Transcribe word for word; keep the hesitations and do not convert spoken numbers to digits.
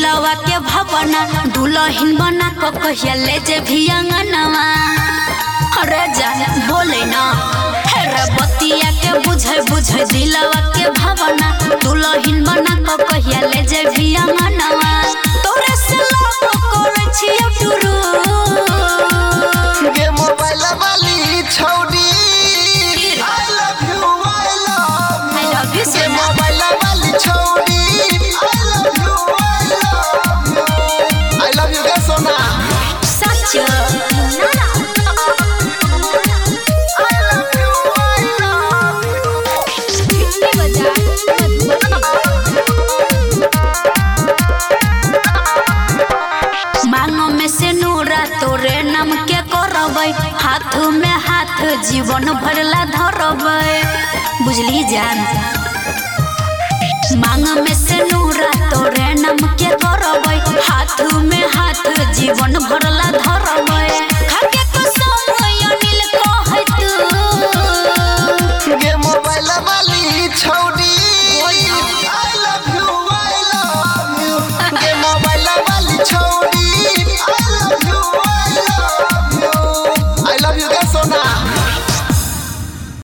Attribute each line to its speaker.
Speaker 1: दिलवा के भावना दुल्हन बना को कहिया ले जे भी अंगनवा। अरे जान बोले ना हेरे बतिया के बुझे बुझे दिलवा के भावना दुल्हन बना को कहिया ले जे भी अंगनवा। तोरे से लाभ करे छियो टुरु
Speaker 2: गे मोबाइल वाली छौड़ी I love you I love
Speaker 1: I love you
Speaker 2: गे मोबाइल वाली छौड़ी I love you I love you I love you गे सोना
Speaker 1: सच ना
Speaker 2: I love you I love
Speaker 1: कितने बजा मांगो में से नूरा तोरे नाम के करबै हाथ में हाथ जीवन भरला धरबै बुझली जान। मांग में से नूरा तोरे नाम के करबै हाथ में हाथ जीवन भरला धरबै।